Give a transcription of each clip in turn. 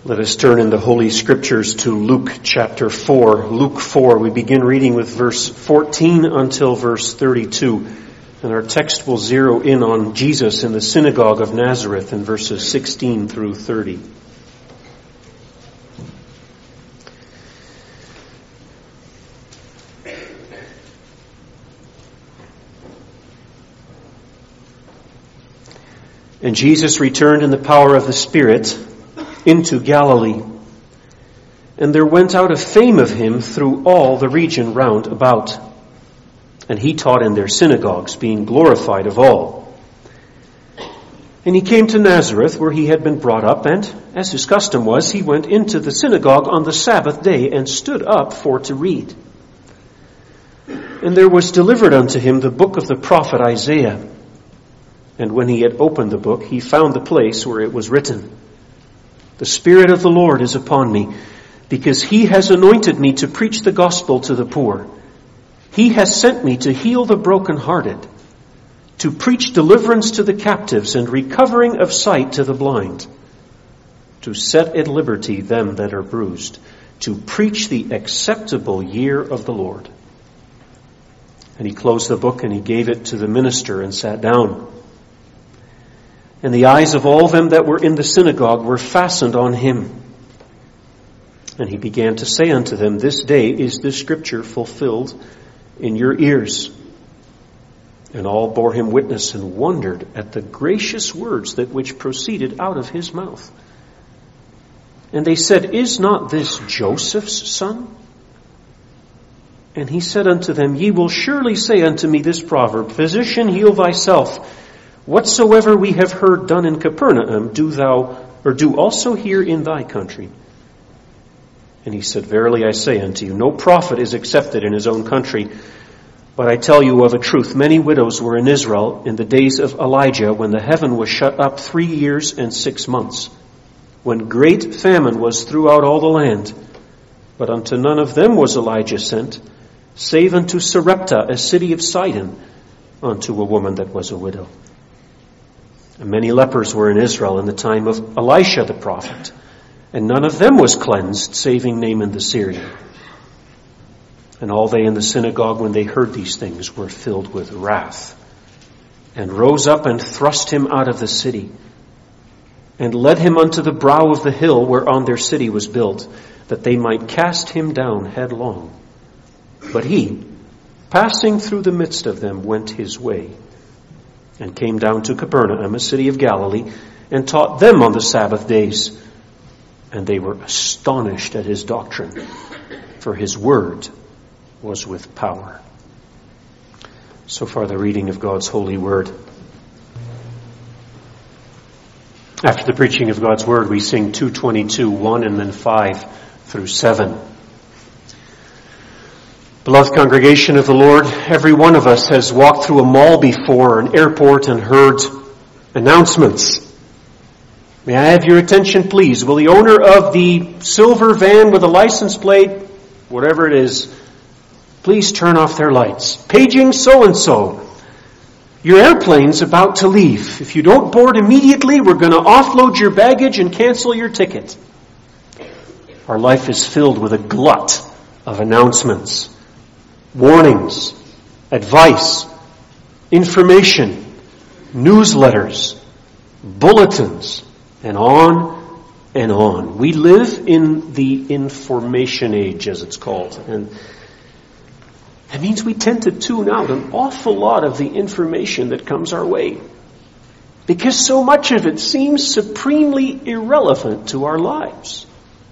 Let us turn in the Holy Scriptures to Luke chapter 4. Luke 4, we begin reading with verse 14 until verse 32. And our text will zero in on Jesus in the synagogue of Nazareth in verses 16 through 30. And Jesus returned in the power of the Spirit into Galilee. And there went out a fame of him through all the region round about. And he taught in their synagogues, being glorified of all. And he came to Nazareth, where he had been brought up, and, as his custom was, he went into the synagogue on the Sabbath day, and stood up for to read. And there was delivered unto him the book of the prophet Isaiah. And when he had opened the book, he found the place where it was written, The Spirit of the Lord is upon me, because he has anointed me to preach the gospel to the poor. He has sent me to heal the brokenhearted, to preach deliverance to the captives and recovering of sight to the blind, to set at liberty them that are bruised, to preach the acceptable year of the Lord. And he closed the book and he gave it to the minister and sat down. And the eyes of all them that were in the synagogue were fastened on him. And he began to say unto them, This day is this scripture fulfilled in your ears. And all bore him witness and wondered at the gracious words that which proceeded out of his mouth. And they said, Is not this Joseph's son? And he said unto them, Ye will surely say unto me this proverb, Physician, heal thyself. Whatsoever we have heard done in Capernaum, do also here in thy country. And he said, Verily I say unto you, no prophet is accepted in his own country. But I tell you of a truth, many widows were in Israel in the days of Elijah, when the heaven was shut up 3 years and 6 months, when great famine was throughout all the land. But unto none of them was Elijah sent, save unto Sarepta, a city of Sidon, unto a woman that was a widow. And many lepers were in Israel in the time of Elisha the prophet, and none of them was cleansed, saving Naaman the Syrian. And all they in the synagogue, when they heard these things, were filled with wrath, and rose up and thrust him out of the city, and led him unto the brow of the hill whereon their city was built, that they might cast him down headlong. But he, passing through the midst of them, went his way, and came down to Capernaum, a city of Galilee, and taught them on the Sabbath days. And they were astonished at his doctrine, for his word was with power. So far the reading of God's holy word. After the preaching of God's word, we sing 222, 1 and then 5 through 7. Beloved congregation of the Lord, every one of us has walked through a mall before, an airport, and heard announcements. May I have your attention, please? Will the owner of the silver van with a license plate, whatever it is, please turn off their lights? Paging so-and-so. Your airplane's about to leave. If you don't board immediately, we're going to offload your baggage and cancel your ticket. Our life is filled with a glut of announcements, warnings, advice, information, newsletters, bulletins, and on and on. We live in the information age, as it's called. And that means we tend to tune out an awful lot of the information that comes our way, because so much of it seems supremely irrelevant to our lives.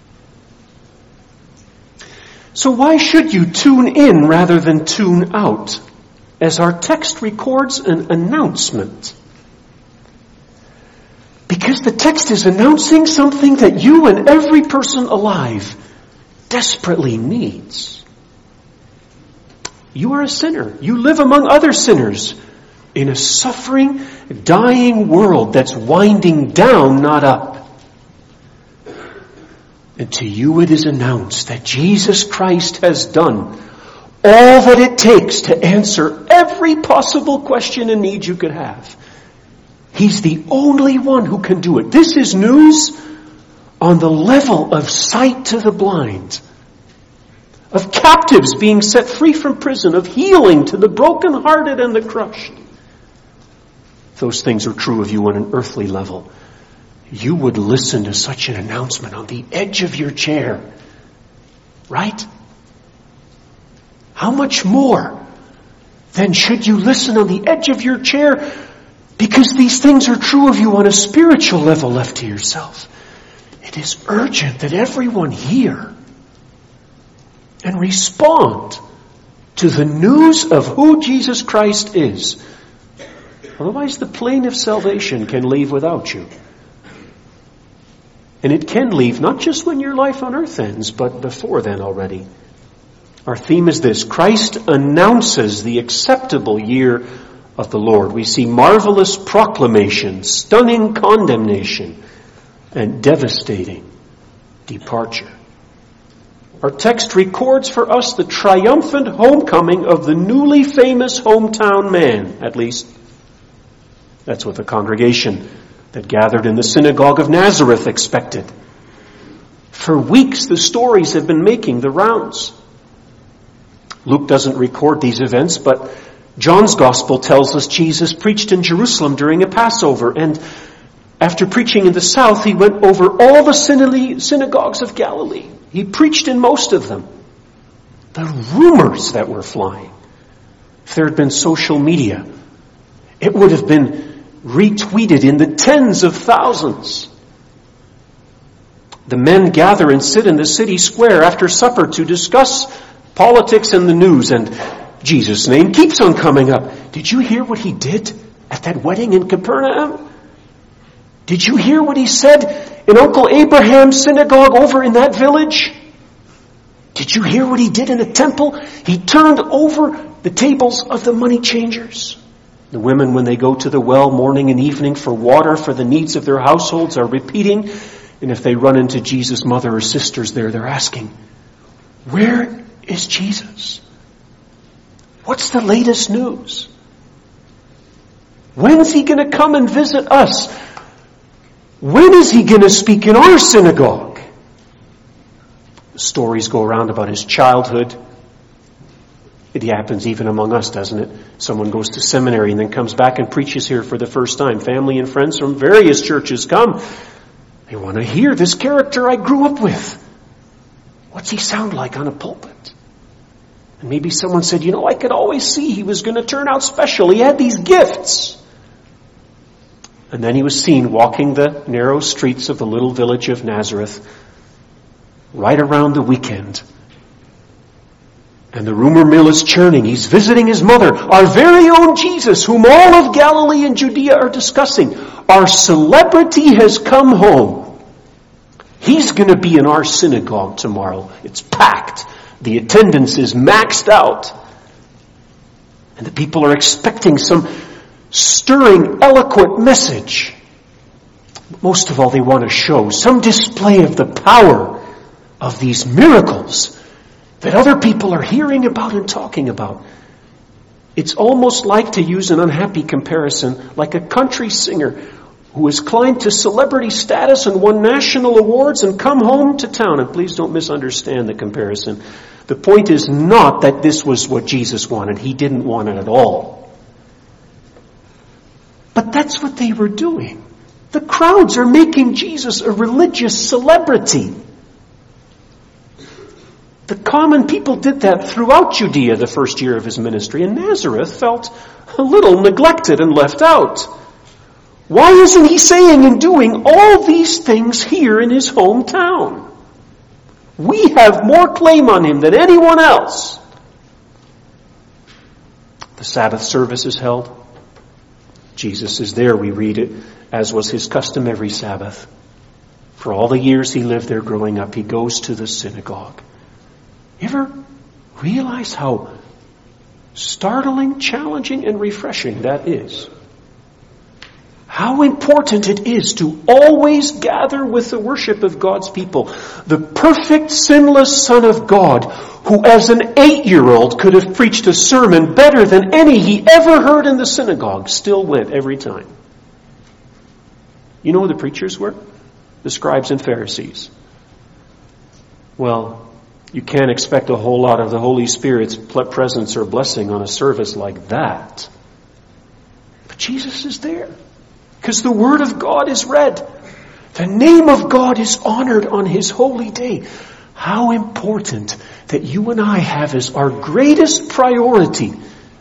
So why should you tune in rather than tune out, as our text records an announcement? Because the text is announcing something that you and every person alive desperately needs. You are a sinner. You live among other sinners in a suffering, dying world that's winding down, not up. And to you it is announced that Jesus Christ has done all that it takes to answer every possible question and need you could have. He's the only one who can do it. This is news on the level of sight to the blind, of captives being set free from prison, of healing to the brokenhearted and the crushed. If those things are true of you on an earthly level, you would listen to such an announcement on the edge of your chair. Right? How much more then should you listen on the edge of your chair, because these things are true of you on a spiritual level left to yourself. It is urgent that everyone hear and respond to the news of who Jesus Christ is. Otherwise, the plane of salvation can leave without you. And it can leave not just when your life on earth ends, but before then already. Our theme is this: Christ announces the acceptable year of the Lord. We see marvelous proclamation, stunning condemnation, and devastating departure. Our text records for us the triumphant homecoming of the newly famous hometown man. At least, that's what the congregation that gathered in the synagogue of Nazareth expected. For weeks, the stories have been making the rounds. Luke doesn't record these events, but John's Gospel tells us Jesus preached in Jerusalem during a Passover, and after preaching in the south, he went over all the synagogues of Galilee. He preached in most of them. The rumors that were flying, if there had been social media, it would have been retweeted in the tens of thousands. The men gather and sit in the city square after supper to discuss politics and the news, and Jesus' name keeps on coming up. Did you hear what he did at that wedding in Capernaum? Did you hear what he said in Uncle Abraham's synagogue over in that village? Did you hear what he did in the temple? He turned over the tables of the money changers. The women, when they go to the well morning and evening for water for the needs of their households, are repeating. And if they run into Jesus' mother or sisters there, they're asking, where is Jesus? What's the latest news? When's he going to come and visit us? When is he going to speak in our synagogue? Stories go around about his childhood. It happens even among us, doesn't it? Someone goes to seminary and then comes back and preaches here for the first time. Family and friends from various churches come. They want to hear this character I grew up with. What's he sound like on a pulpit? And maybe someone said, I could always see he was going to turn out special. He had these gifts. And then he was seen walking the narrow streets of the little village of Nazareth right around the weekend. And the rumor mill is churning. He's visiting his mother, our very own Jesus, whom all of Galilee and Judea are discussing. Our celebrity has come home. He's going to be in our synagogue tomorrow. It's packed. The attendance is maxed out. And the people are expecting some stirring, eloquent message. But most of all, they want to show some display of the power of these miracles that other people are hearing about and talking about. It's almost like, to use an unhappy comparison, like a country singer who has climbed to celebrity status and won national awards and come home to town. And please don't misunderstand the comparison. The point is not that this was what Jesus wanted. He didn't want it at all. But that's what they were doing. The crowds are making Jesus a religious celebrity. The common people did that throughout Judea the first year of his ministry, and Nazareth felt a little neglected and left out. Why isn't he saying and doing all these things here in his hometown? We have more claim on him than anyone else. The Sabbath service is held. Jesus is there, we read it, as was his custom every Sabbath. For all the years he lived there growing up, he goes to the synagogue. You ever realize how startling, challenging, and refreshing that is? How important it is to always gather with the worship of God's people. The perfect, sinless Son of God, who as an 8-year-old could have preached a sermon better than any he ever heard in the synagogue, still went every time. You know who the preachers were? the scribes and Pharisees. Well, you can't expect a whole lot of the Holy Spirit's presence or blessing on a service like that. But Jesus is there because the Word of God is read. The name of God is honored on His holy day. How important that you and I have as our greatest priority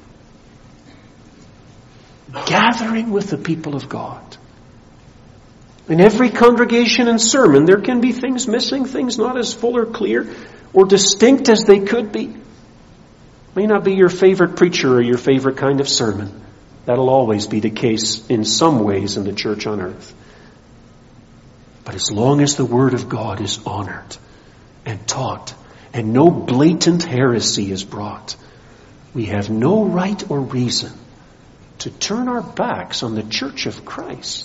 gathering with the people of God. In every congregation and sermon, there can be things missing, things not as full or clear or distinct as they could be. May not be your favorite preacher or your favorite kind of sermon. That'll always be the case in some ways in the church on earth. But as long as the Word of God is honored and taught and no blatant heresy is brought, we have no right or reason to turn our backs on the Church of Christ.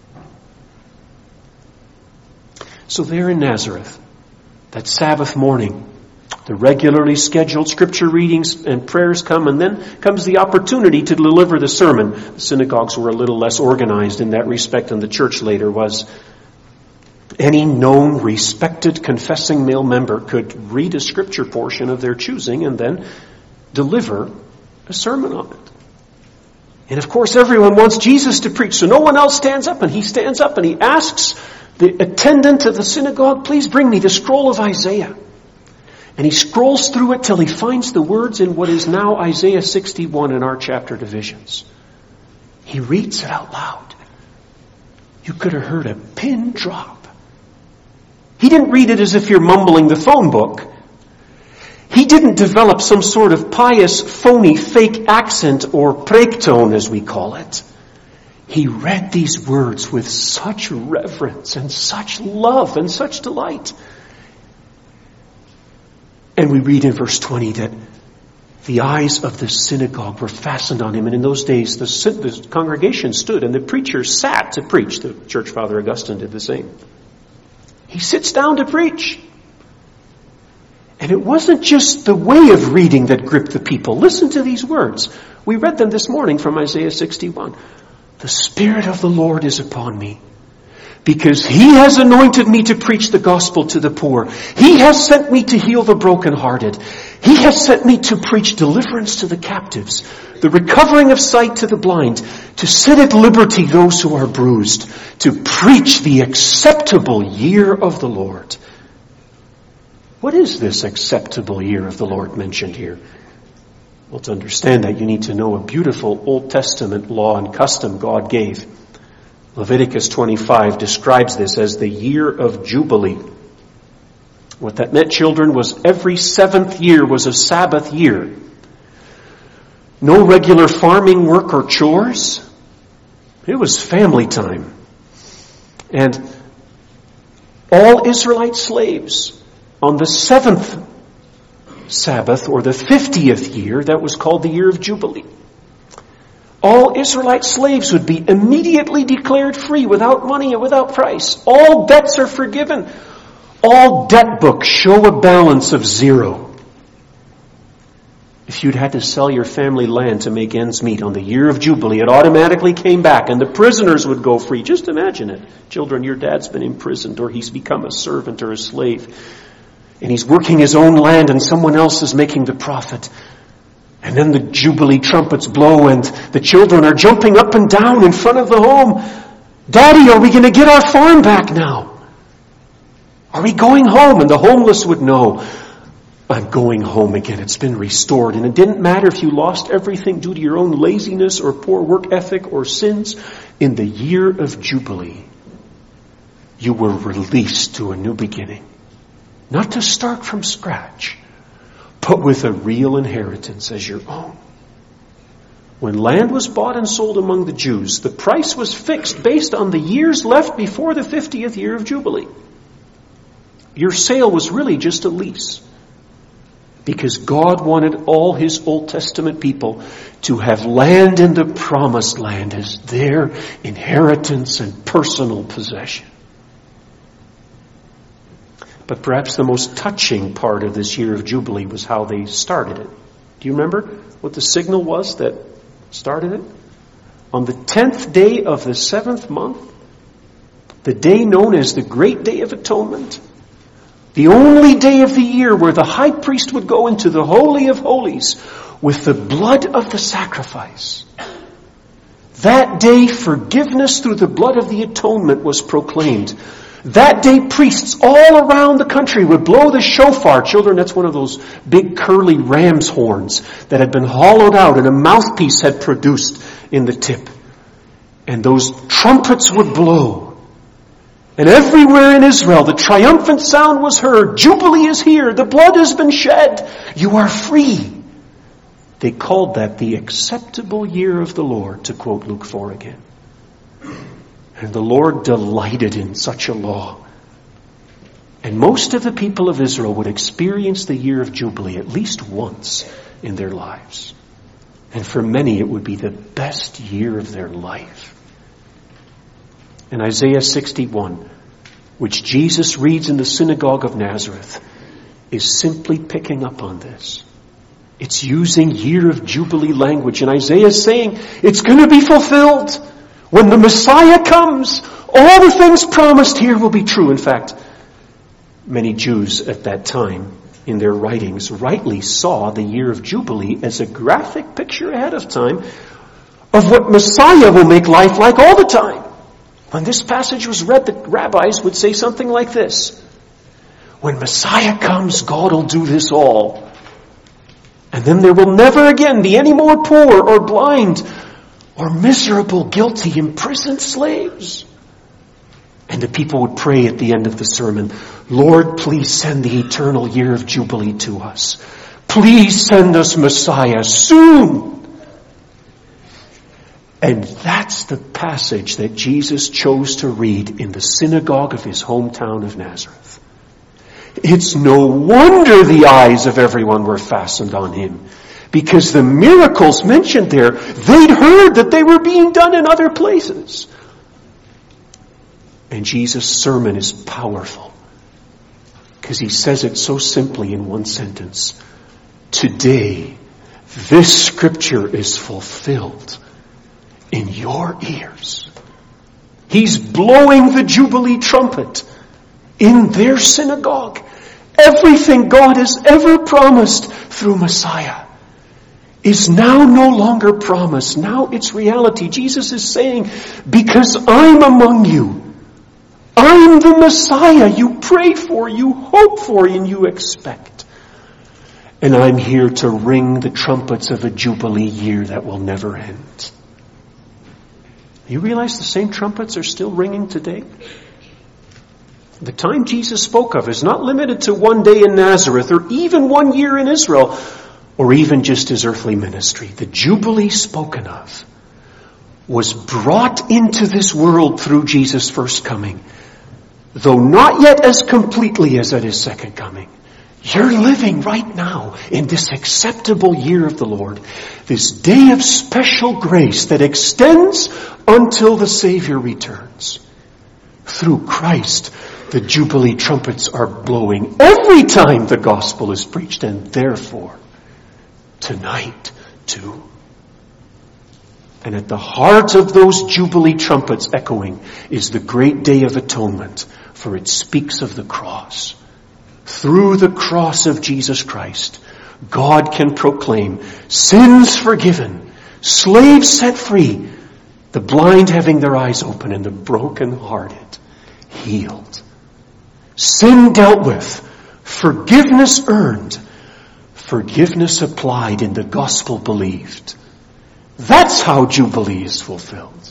So there in Nazareth, that Sabbath morning, the regularly scheduled scripture readings and prayers come, and then comes the opportunity to deliver the sermon. The synagogues were a little less organized in that respect than the church later was. Any known, respected, confessing male member could read a scripture portion of their choosing and then deliver a sermon on it. And of course, everyone wants Jesus to preach, so no one else stands up, and he stands up and he asks the attendant of the synagogue, please bring me the scroll of Isaiah. And he scrolls through it till he finds the words in what is now Isaiah 61 in our chapter divisions. He reads it out loud. You could have heard a pin drop. He didn't read it as if you're mumbling the phone book. He didn't develop some sort of pious, phony, fake accent or pregtone, as we call it. He read these words with such reverence and such love and such delight. And we read in verse 20 that the eyes of the synagogue were fastened on him. And in those days, the congregation stood and the preacher sat to preach. The church father Augustine did the same. He sits down to preach. And it wasn't just the way of reading that gripped the people. Listen to these words. We read them this morning from Isaiah 61. The Spirit of the Lord is upon me, because He has anointed me to preach the gospel to the poor. He has sent me to heal the brokenhearted. He has sent me to preach deliverance to the captives, the recovering of sight to the blind, to set at liberty those who are bruised, to preach the acceptable year of the Lord. What is this acceptable year of the Lord mentioned here? Well, to understand that, you need to know a beautiful Old Testament law and custom God gave. Leviticus 25 describes this as the year of Jubilee. What that meant, children, was every seventh year was a Sabbath year. No regular farming work or chores. It was family time. And all Israelite slaves on the seventh Sabbath, or the 50th year, that was called the year of Jubilee, all Israelite slaves would be immediately declared free without money and without price. All debts are forgiven. All debt books show a balance of 0. If you'd had to sell your family land to make ends meet on the year of Jubilee, it automatically came back and the prisoners would go free. Just imagine it. Children, your dad's been imprisoned, or he's become a servant or a slave, and he's working his own land and someone else is making the profit. And then the Jubilee trumpets blow and the children are jumping up and down in front of the home. Daddy, are we going to get our farm back now? Are we going home? And the homeless would know, I'm going home again. It's been restored. And it didn't matter if you lost everything due to your own laziness or poor work ethic or sins. In the year of Jubilee, you were released to a new beginning. Not to start from scratch, but with a real inheritance as your own. When land was bought and sold among the Jews, the price was fixed based on the years left before the 50th year of Jubilee. Your sale was really just a lease, because God wanted all His Old Testament people to have land in the promised land as their inheritance and personal possession. But perhaps the most touching part of this year of Jubilee was how they started it. Do you remember what the signal was that started it? On the 10th day of the 7th month, the day known as the Great Day of Atonement, the only day of the year where the high priest would go into the Holy of Holies with the blood of the sacrifice. That day, forgiveness through the blood of the atonement was proclaimed. That day, priests all around the country would blow the shofar. Children, that's one of those big curly ram's horns that had been hollowed out and a mouthpiece had produced in the tip. And those trumpets would blow. And everywhere in Israel, the triumphant sound was heard. Jubilee is here. The blood has been shed. You are free. They called that the acceptable year of the Lord, to quote Luke 4 again. And the Lord delighted in such a law. And most of the people of Israel would experience the year of Jubilee at least once in their lives. And for many, it would be the best year of their life. And Isaiah 61, which Jesus reads in the synagogue of Nazareth, is simply picking up on this. It's using year of Jubilee language. And Isaiah is saying, it's going to be fulfilled. When the Messiah comes, all the things promised here will be true. In fact, many Jews at that time, in their writings, rightly saw the year of Jubilee as a graphic picture ahead of time of what Messiah will make life like all the time. When this passage was read, the rabbis would say something like this: when Messiah comes, God will do this all. And then there will never again be any more poor or blind or miserable, guilty, imprisoned slaves. And the people would pray at the end of the sermon, Lord, please send the eternal year of Jubilee to us. Please send us Messiah soon. And that's the passage that Jesus chose to read in the synagogue of his hometown of Nazareth. It's no wonder the eyes of everyone were fastened on him, because the miracles mentioned there, they'd heard that they were being done in other places. And Jesus' sermon is powerful, because he says it so simply in one sentence. Today, this scripture is fulfilled in your ears. He's blowing the Jubilee trumpet in their synagogue. Everything God has ever promised through Messiah is now no longer promise. Now it's reality. Jesus is saying, because I'm among you, I'm the Messiah you pray for, you hope for, and you expect. And I'm here to ring the trumpets of a Jubilee year that will never end. You realize the same trumpets are still ringing today? The time Jesus spoke of is not limited to one day in Nazareth or even 1 year in Israel or even just his earthly ministry. The Jubilee spoken of was brought into this world through Jesus' first coming, though not yet as completely as at his second coming. You're living right now in this acceptable year of the Lord, this day of special grace that extends until the Savior returns. Through Christ, the Jubilee trumpets are blowing every time the gospel is preached, and therefore, tonight too. And at the heart of those Jubilee trumpets echoing is the great day of atonement, for it speaks of the cross. Through the cross of Jesus Christ, God can proclaim sins forgiven, slaves set free, the blind having their eyes open, and the brokenhearted healed. Sin dealt with, forgiveness earned, forgiveness applied, and the gospel believed. That's how Jubilee is fulfilled.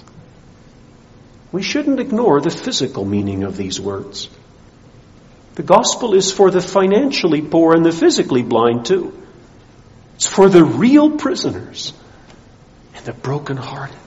We shouldn't ignore the physical meaning of these words. The gospel is for the financially poor and the physically blind too. It's for the real prisoners and the brokenhearted.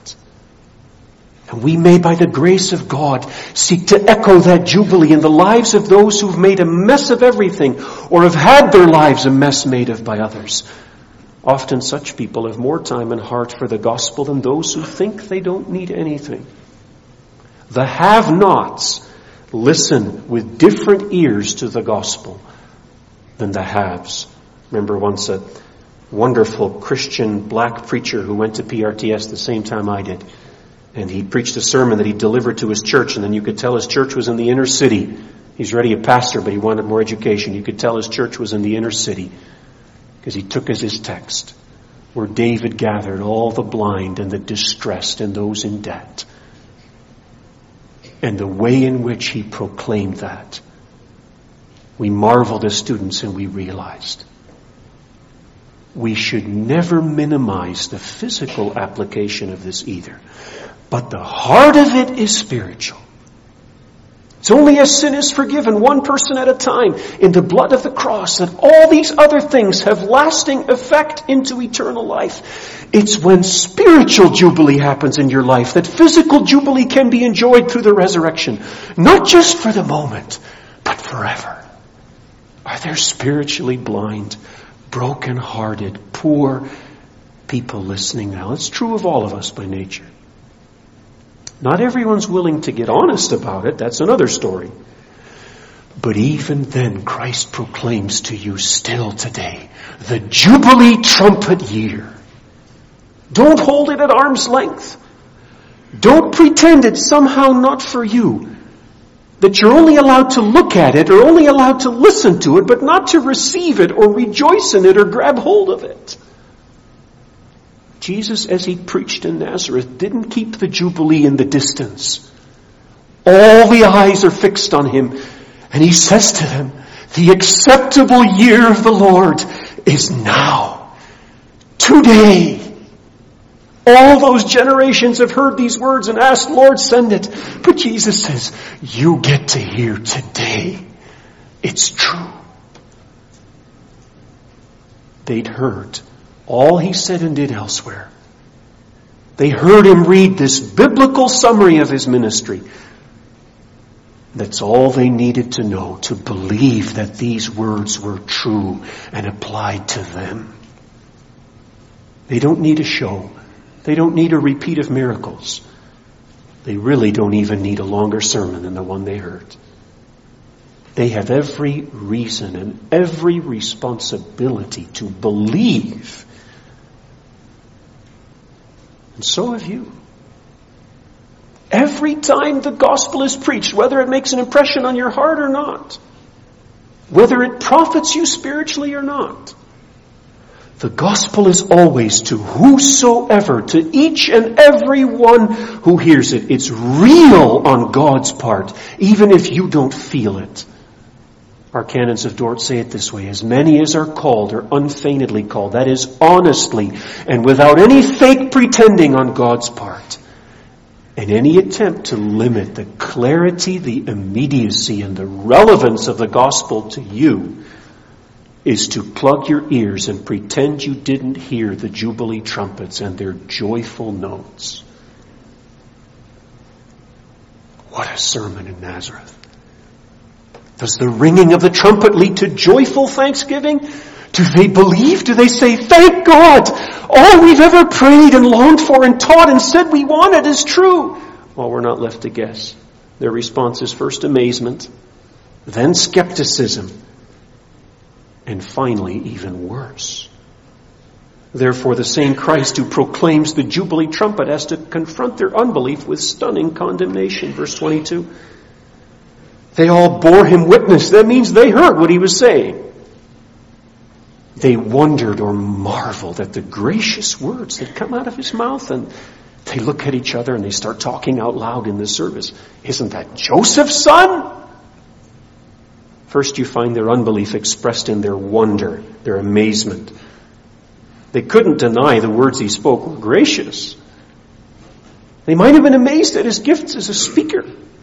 And we may, by the grace of God, seek to echo that Jubilee in the lives of those who've made a mess of everything or have had their lives a mess made of by others. Often such people have more time and heart for the gospel than those who think they don't need anything. The have-nots listen with different ears to the gospel than the haves. Remember once a wonderful Christian black preacher who went to PRTS the same time I did And he preached a sermon that he delivered to his church, and then you could tell his church was in the inner city. He's already a pastor, but he wanted more education. You could tell his church was in the inner city because he took as his text where David gathered all the blind and the distressed and those in debt. And the way in which he proclaimed that, we marveled as students and we realized we should never minimize the physical application of this either. But the heart of it is spiritual. It's only as sin is forgiven, one person at a time, in the blood of the cross, that all these other things have lasting effect into eternal life. It's when spiritual jubilee happens in your life that physical jubilee can be enjoyed through the resurrection. Not just for the moment, but forever. Are there spiritually blind, broken-hearted, poor people listening now? It's true of all of us by nature. Not everyone's willing to get honest about it. That's another story. But even then, Christ proclaims to you still today, the Jubilee trumpet year. Don't hold it at arm's length. Don't pretend it's somehow not for you. That you're only allowed to look at it or only allowed to listen to it, but not to receive it or rejoice in it or grab hold of it. Jesus, as he preached in Nazareth, didn't keep the Jubilee in the distance. All the eyes are fixed on him. And he says to them, the acceptable year of the Lord is now. Today. All those generations have heard these words and asked, Lord, send it. But Jesus says, you get to hear today. It's true. They'd heard all he said and did elsewhere. They heard him read this biblical summary of his ministry. That's all they needed to know to believe that these words were true and applied to them. They don't need a show. They don't need a repeat of miracles. They really don't even need a longer sermon than the one they heard. They have every reason and every responsibility to believe. And so have you. Every time the gospel is preached, whether it makes an impression on your heart or not, whether it profits you spiritually or not, the gospel is always to whosoever, to each and every one who hears it. It's real on God's part, even if you don't feel it. Our canons of Dort say it this way: as many as are called are unfeignedly called. That is, honestly and without any fake pretending on God's part. And any attempt to limit the clarity, the immediacy, and the relevance of the gospel to you is to plug your ears and pretend you didn't hear the Jubilee trumpets and their joyful notes. What a sermon in Nazareth. Does the ringing of the trumpet lead to joyful thanksgiving? Do they believe? Do they say, thank God, all we've ever prayed and longed for and taught and said we wanted is true? Well, we're not left to guess. Their response is first amazement, then skepticism, and finally even worse. Therefore, the same Christ who proclaims the Jubilee trumpet has to confront their unbelief with stunning condemnation. Verse 22. They all bore him witness. That means they heard what he was saying. They wondered or marveled at the gracious words that come out of his mouth, and they look at each other and they start talking out loud in the service. Isn't that Joseph's son? First, you find their unbelief expressed in their wonder, their amazement. They couldn't deny the words he spoke were gracious. They might have been amazed at his gifts as a speaker.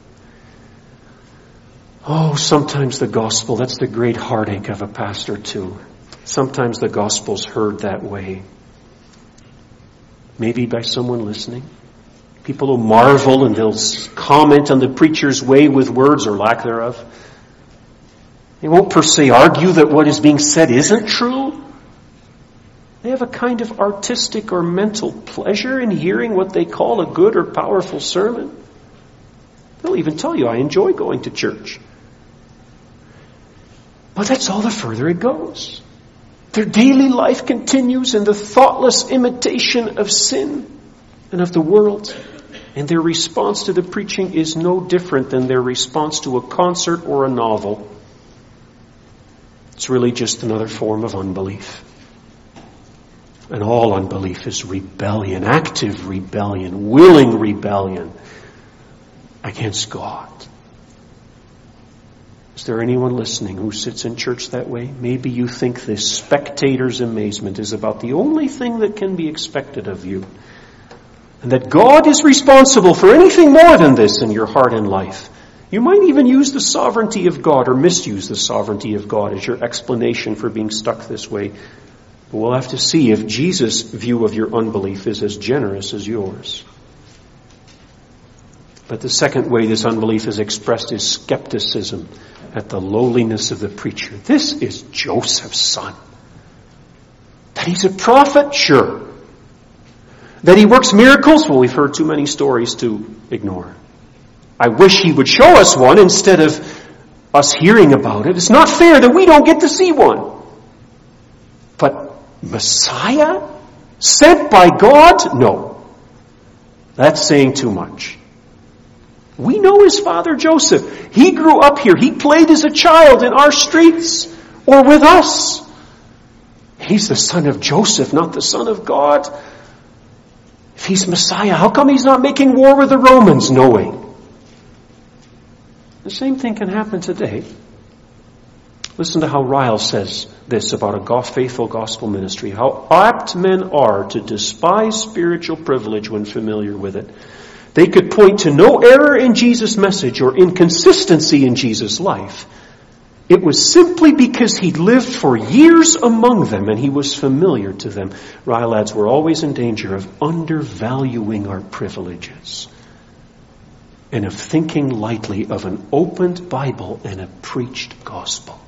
Oh, sometimes the gospel, that's the great heartache of a pastor too. Sometimes the gospel's heard that way. Maybe by someone listening. People will marvel and they'll comment on the preacher's way with words or lack thereof. They won't per se argue that what is being said isn't true. They have a kind of artistic or mental pleasure in hearing what they call a good or powerful sermon. They'll even tell you, I enjoy going to church. But that's all the further it goes. Their daily life continues in the thoughtless imitation of sin and of the world. And their response to the preaching is no different than their response to a concert or a novel. It's really just another form of unbelief. And all unbelief is rebellion, active rebellion, willing rebellion against God. Is there anyone listening who sits in church that way? Maybe you think this spectator's amazement is about the only thing that can be expected of you. And that God is responsible for anything more than this in your heart and life. You might even use the sovereignty of God or misuse the sovereignty of God as your explanation for being stuck this way. But we'll have to see if Jesus' view of your unbelief is as generous as yours. But the second way this unbelief is expressed is skepticism at the lowliness of the preacher. This is Joseph's son. That he's a prophet? Sure. That he works miracles? Well, we've heard too many stories to ignore. I wish he would show us one instead of us hearing about it. It's not fair that we don't get to see one. But Messiah? Sent by God? No. That's saying too much. We know his father Joseph. He grew up here. He played as a child in our streets or with us. He's the son of Joseph, not the son of God. If he's Messiah, how come he's not making war with the Romans? No way. The same thing can happen today. Listen to how Ryle says this about a faithful gospel ministry. How apt men are to despise spiritual privilege when familiar with it. They could point to no error in Jesus' message or inconsistency in Jesus' life. It was simply because he'd lived for years among them and he was familiar to them. Ryle adds, we're always in danger of undervaluing our privileges and of thinking lightly of an opened Bible and a preached gospel.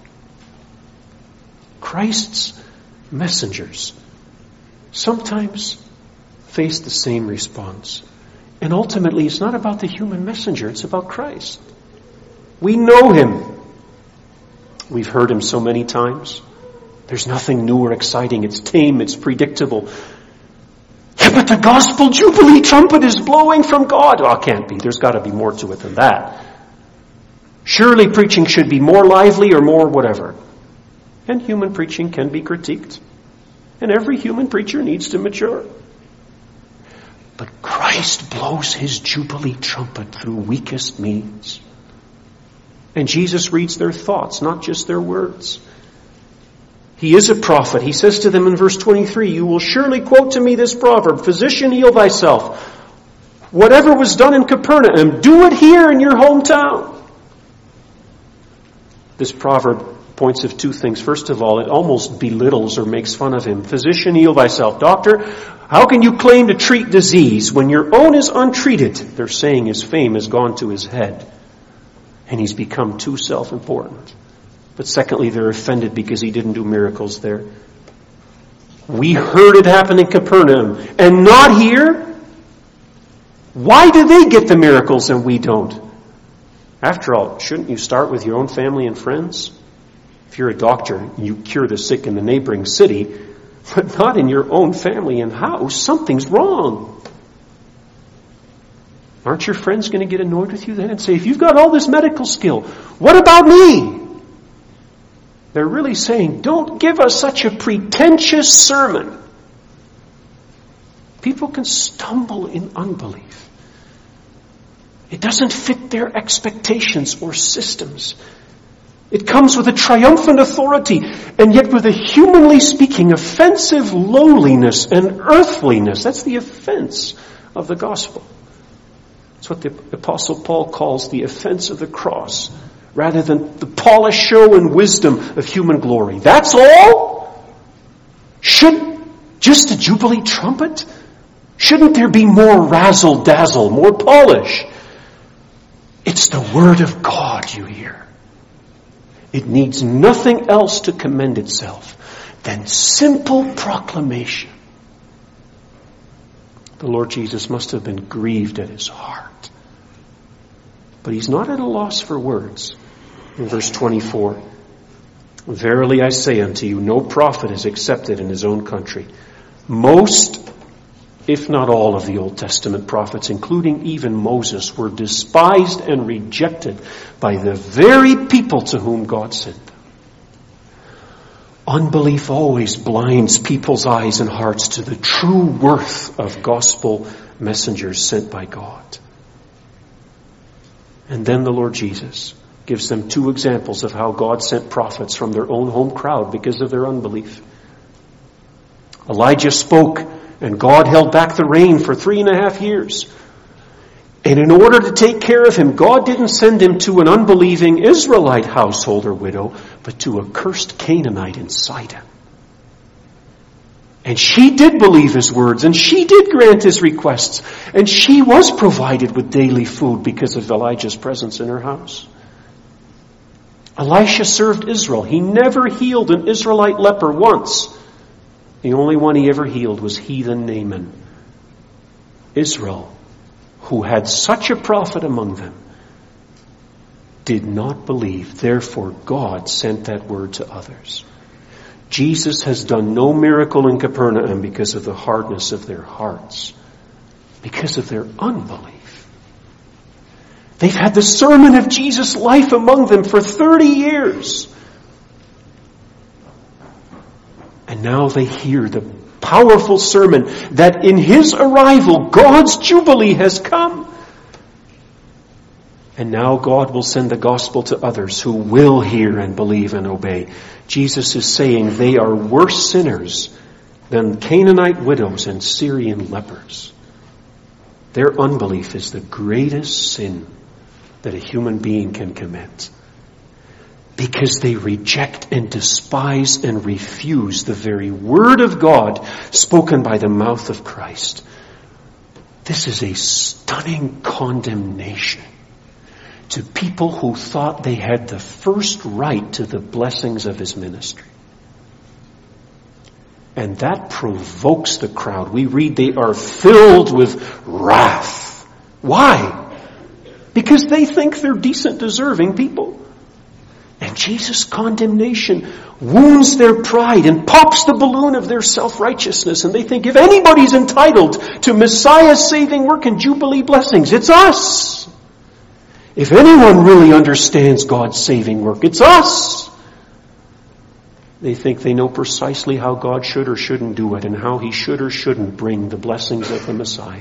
Christ's messengers sometimes face the same response. And ultimately, it's not about the human messenger, it's about Christ. We know him. We've heard him so many times. There's nothing new or exciting. It's tame, it's predictable. Yeah, but the gospel jubilee trumpet is blowing from God. Oh, it can't be. There's got to be more to it than that. Surely preaching should be more lively or more whatever. And human preaching can be critiqued. And every human preacher needs to mature. But Christ blows his jubilee trumpet through weakest means. And Jesus reads their thoughts, not just their words. He is a prophet. He says to them in verse 23, you will surely quote to me this proverb, physician, heal thyself. Whatever was done in Capernaum, do it here in your hometown. This proverb points of two things. First of all, it almost belittles or makes fun of him. Physician, heal thyself. Doctor, how can you claim to treat disease when your own is untreated? They're saying his fame has gone to his head. And he's become too self-important. But secondly, they're offended because he didn't do miracles there. We heard it happen in Capernaum and not here. Why do they get the miracles and we don't? After all, shouldn't you start with your own family and friends? If you're a doctor, you cure the sick in the neighboring city, but not in your own family and house. Something's wrong. Aren't your friends going to get annoyed with you then and say, if you've got all this medical skill, what about me? They're really saying, don't give us such a pretentious sermon. People can stumble in unbelief. It doesn't fit their expectations or systems. It comes with a triumphant authority, and yet with a humanly speaking offensive lowliness and earthliness. That's the offense of the gospel. It's what the Apostle Paul calls the offense of the cross, rather than the polished show and wisdom of human glory. That's all? Should just a jubilee trumpet? Shouldn't there be more razzle-dazzle, more polish? It's the Word of God you hear. It needs nothing else to commend itself than simple proclamation. The Lord Jesus must have been grieved at his heart. But he's not at a loss for words. In verse 24, verily I say unto you, no prophet is accepted in his own country. Most if not all of the Old Testament prophets, including even Moses, were despised and rejected by the very people to whom God sent them. Unbelief always blinds people's eyes and hearts to the true worth of gospel messengers sent by God. And then the Lord Jesus gives them two examples of how God sent prophets from their own home crowd because of their unbelief. Elijah spoke, and God held back the rain for 3.5 years. And in order to take care of him, God didn't send him to an unbelieving Israelite household or widow, but to a cursed Canaanite in Sidon. And she did believe his words, and she did grant his requests, and she was provided with daily food because of Elijah's presence in her house. Elisha served Israel. He never healed an Israelite leper once. The only one he ever healed was heathen Naaman. Israel, who had such a prophet among them, did not believe. Therefore, God sent that word to others. Jesus has done no miracle in Capernaum because of the hardness of their hearts, because of their unbelief. They've had the sermon of Jesus' life among them for 30 years. And now they hear the powerful sermon that in his arrival, God's Jubilee has come. And now God will send the gospel to others who will hear and believe and obey. Jesus is saying they are worse sinners than Canaanite widows and Syrian lepers. Their unbelief is the greatest sin that a human being can commit, because they reject and despise and refuse the very word of God spoken by the mouth of Christ. This is a stunning condemnation to people who thought they had the first right to the blessings of his ministry. And that provokes the crowd. We read they are filled with wrath. Why? Because they think they're decent, deserving people. And Jesus' condemnation wounds their pride and pops the balloon of their self-righteousness. And they think if anybody's entitled to Messiah's saving work and Jubilee blessings, it's us. If anyone really understands God's saving work, it's us. They think they know precisely how God should or shouldn't do it and how he should or shouldn't bring the blessings of the Messiah.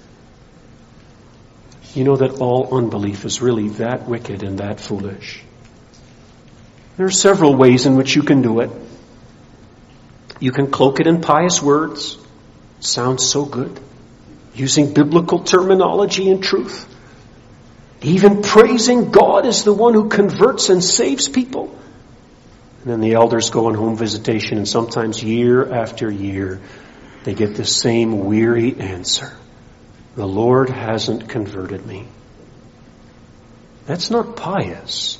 You know that all unbelief is really that wicked and that foolish. There are several ways in which you can do it. You can cloak it in pious words. Sounds so good. Using biblical terminology and truth. Even praising God as the one who converts and saves people. And then the elders go on home visitation, and sometimes year after year they get the same weary answer. The Lord hasn't converted me. That's not pious.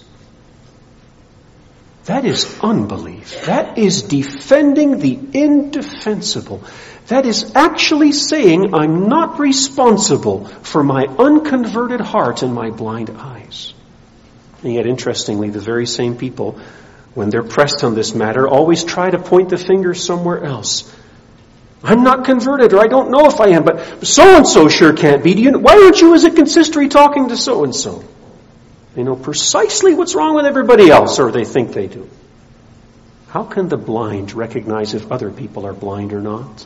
That is unbelief. That is defending the indefensible. That is actually saying I'm not responsible for my unconverted heart and my blind eyes. And yet, interestingly, the very same people, when they're pressed on this matter, always try to point the finger somewhere else. I'm not converted, or I don't know if I am, but so-and-so sure can't be. Why aren't you as a consistory talking to so-and-so? They know precisely what's wrong with everybody else, or they think they do. How can the blind recognize if other people are blind or not?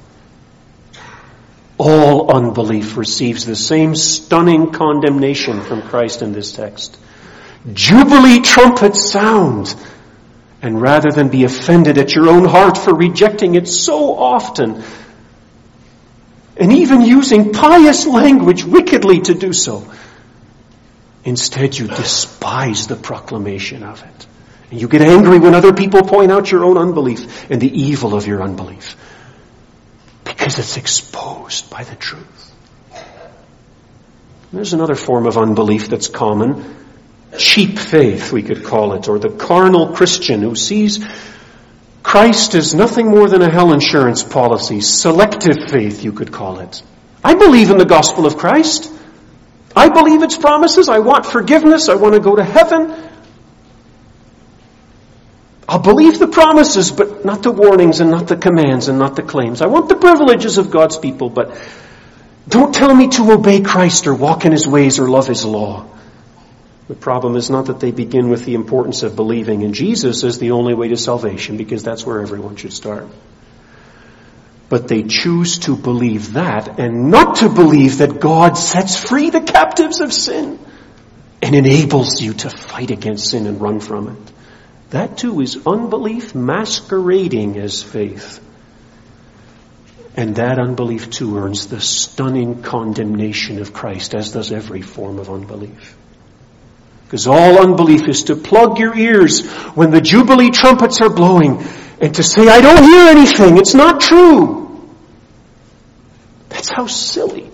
All unbelief receives the same stunning condemnation from Christ in this text. Jubilee trumpets sound. And rather than be offended at your own heart for rejecting it so often, and even using pious language wickedly to do so, instead you despise the proclamation of it. And you get angry when other people point out your own unbelief and the evil of your unbelief, because it's exposed by the truth. There's another form of unbelief that's common. Cheap faith, we could call it, or the carnal Christian who sees Christ as nothing more than a hell insurance policy. Selective faith, you could call it. I believe in the gospel of Christ. I believe its promises. I want forgiveness. I want to go to heaven. I'll believe the promises, but not the warnings and not the commands and not the claims. I want the privileges of God's people, but Don't tell me to obey Christ or walk in his ways or love his law. The problem is not that they begin with the importance of believing in Jesus as the only way to salvation, because that's where everyone should start. But they choose to believe that and not to believe that God sets free the captives of sin and enables you to fight against sin and run from it. That too is unbelief masquerading as faith. And that unbelief too earns the stunning condemnation of Christ, as does every form of unbelief. Because all unbelief is to plug your ears when the Jubilee trumpets are blowing and to say, I don't hear anything, it's not true. That's how silly,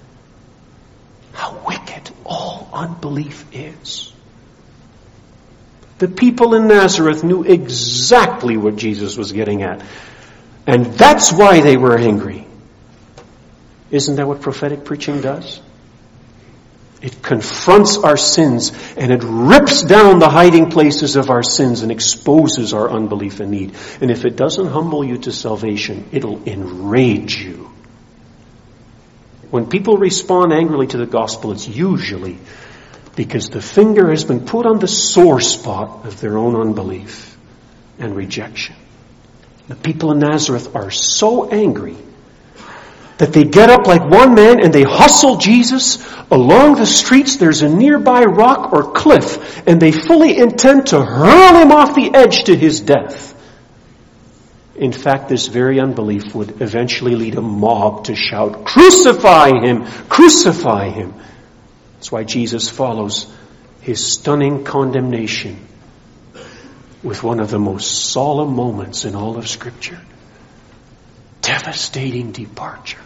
how wicked all unbelief is. The people in Nazareth knew exactly what Jesus was getting at. And that's why they were angry. Isn't that what prophetic preaching does? It confronts our sins and it rips down the hiding places of our sins and exposes our unbelief and need. And if it doesn't humble you to salvation, it'll enrage you. When people respond angrily to the gospel, it's usually because the finger has been put on the sore spot of their own unbelief and rejection. The people in Nazareth are so angry that they get up like one man and they hustle Jesus along the streets. There's a nearby rock or cliff, and they fully intend to hurl him off the edge to his death. In fact, this very unbelief would eventually lead a mob to shout, "Crucify him! Crucify him!" That's why Jesus follows his stunning condemnation with one of the most solemn moments in all of Scripture. Devastating departure.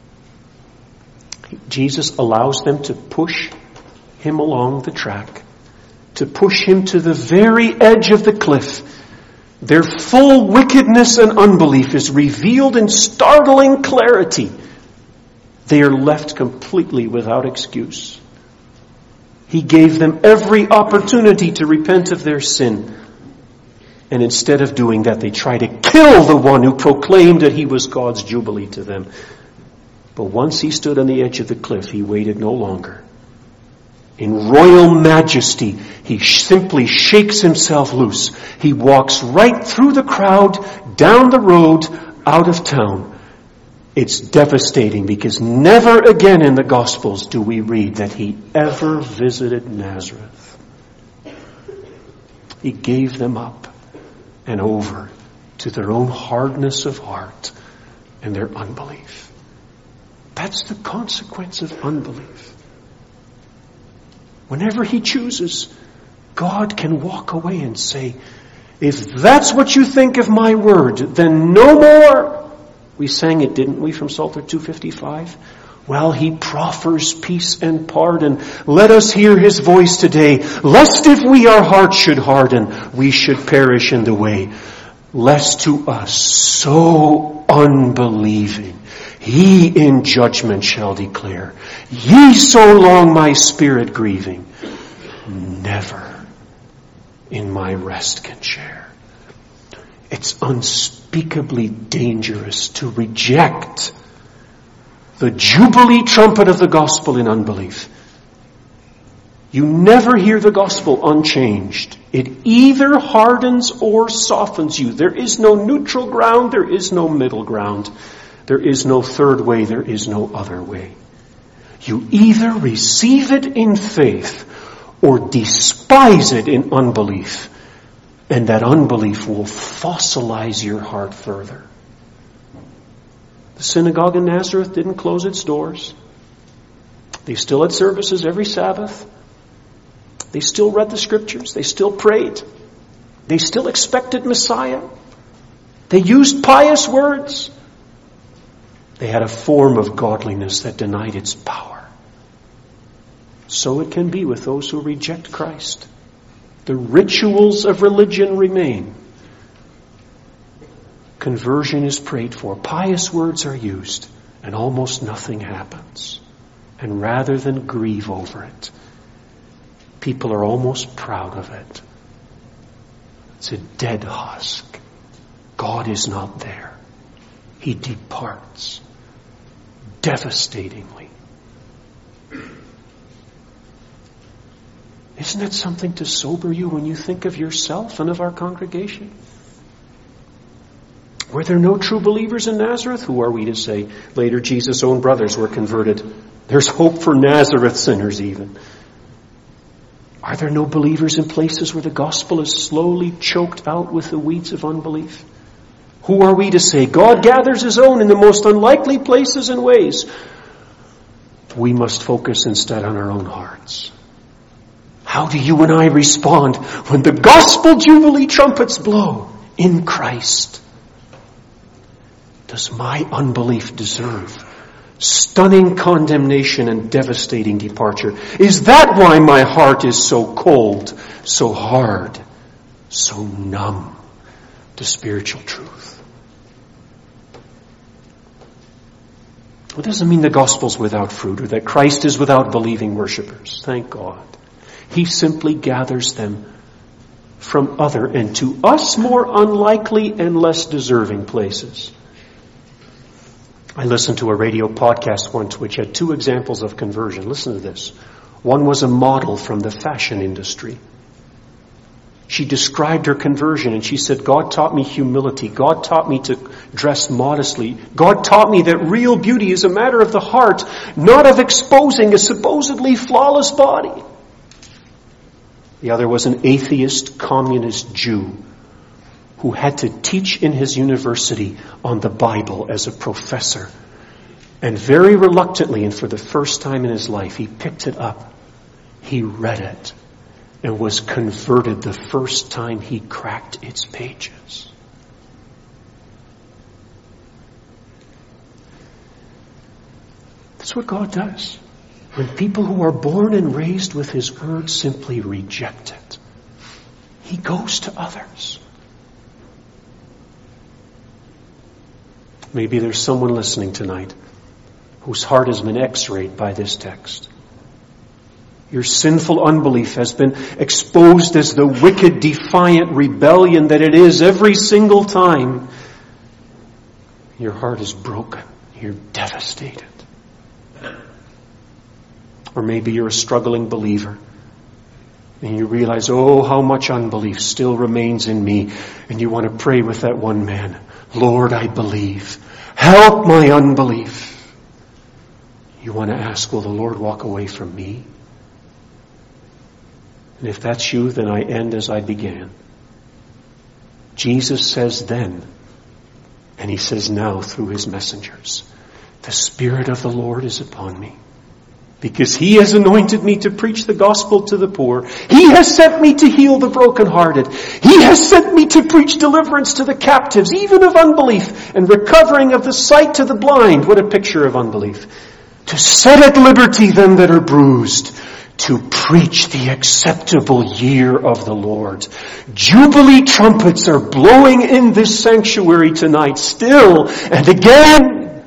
Jesus allows them to push him along the track, to push him to the very edge of the cliff. Their full wickedness and unbelief is revealed in startling clarity. They are left completely without excuse. He gave them every opportunity to repent of their sin. And instead of doing that, they try to kill the one who proclaimed that he was God's Jubilee to them. But once he stood on the edge of the cliff, he waited no longer. In royal majesty, he simply shakes himself loose. He walks right through the crowd, down the road, out of town. It's devastating because never again in the Gospels do we read that he ever visited Nazareth. He gave them up and over to their own hardness of heart and their unbelief. That's the consequence of unbelief. Whenever he chooses, God can walk away and say, if that's what you think of my word, then no more. We sang it, didn't we, from Psalter 255? Well, he proffers peace and pardon. Let us hear his voice today, lest if we our hearts should harden, we should perish in the way. Lest to us so unbelieving, he in judgment shall declare, ye so long my spirit grieving, never in my rest can share. It's unspeakably dangerous to reject the Jubilee trumpet of the gospel in unbelief. You never hear the gospel unchanged. It either hardens or softens you. There is no neutral ground. There is no middle ground. There is no third way. There is no other way. You either receive it in faith or despise it in unbelief. And that unbelief will fossilize your heart further. The synagogue in Nazareth didn't close its doors. They still had services every Sabbath. They still read the Scriptures. They still prayed. They still expected Messiah. They used pious words. They had a form of godliness that denied its power. So it can be with those who reject Christ. The rituals of religion remain. Conversion is prayed for. Pious words are used, and almost nothing happens. And rather than grieve over it, people are almost proud of it. It's a dead husk. God is not there. He departs. devastatingly. Isn't it something to sober you when you think of yourself and of our congregation? Were there no true believers in Nazareth? Who are we to say? Later, Jesus' own brothers were converted. There's hope for Nazareth sinners even. Are there no believers in places where the gospel is slowly choked out with the weeds of unbelief? Who are we to say? God gathers his own in the most unlikely places and ways. We must focus instead on our own hearts. How do you and I respond when the gospel jubilee trumpets blow in Christ? Does my unbelief deserve stunning condemnation and devastating departure? Is that why my heart is so cold, so hard, so numb to spiritual truth? It doesn't mean the gospel's without fruit or that Christ is without believing worshipers. Thank God. He simply gathers them from other and to us more unlikely and less deserving places. I listened to a radio podcast once which had 2 examples of conversion. Listen to this. One was a model from the fashion industry. She described her conversion and she said, God taught me humility. God taught me to dress modestly. God taught me that real beauty is a matter of the heart, not of exposing a supposedly flawless body. The other was an atheist communist Jew who had to teach in his university on the Bible as a professor. And very reluctantly, and for the first time in his life, he picked it up. He read it and was converted the first time he cracked its pages. That's what God does. When people who are born and raised with his word simply reject it, he goes to others. Maybe there's someone listening tonight whose heart has been x-rayed by this text. Your sinful unbelief has been exposed as the wicked, defiant rebellion that it is every single time. Your heart is broken. You're devastated. Or maybe you're a struggling believer and you realize, oh, how much unbelief still remains in me. And you want to pray with that one man, Lord, I believe. Help my unbelief. You want to ask, will the Lord walk away from me? And if that's you, then I end as I began. Jesus says then, and he says now through his messengers, the Spirit of the Lord is upon me, because he has anointed me to preach the gospel to the poor. He has sent me to heal the brokenhearted. He has sent me to preach deliverance to the captives, even of unbelief, and recovering of the sight to the blind. What a picture of unbelief. To set at liberty them that are bruised, to preach the acceptable year of the Lord. Jubilee trumpets are blowing in this sanctuary tonight, still and again.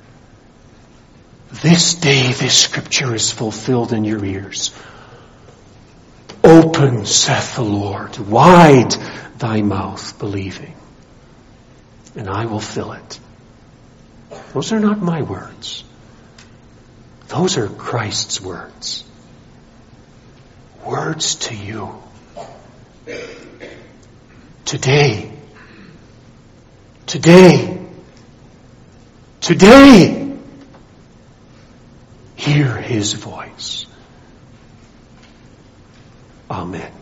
This day this scripture is fulfilled in your ears. Open, saith the Lord, wide thy mouth, believing, and I will fill it. Those are not my words. Those are Christ's words. Words to you. Today. Today. Today. Hear his voice. Amen.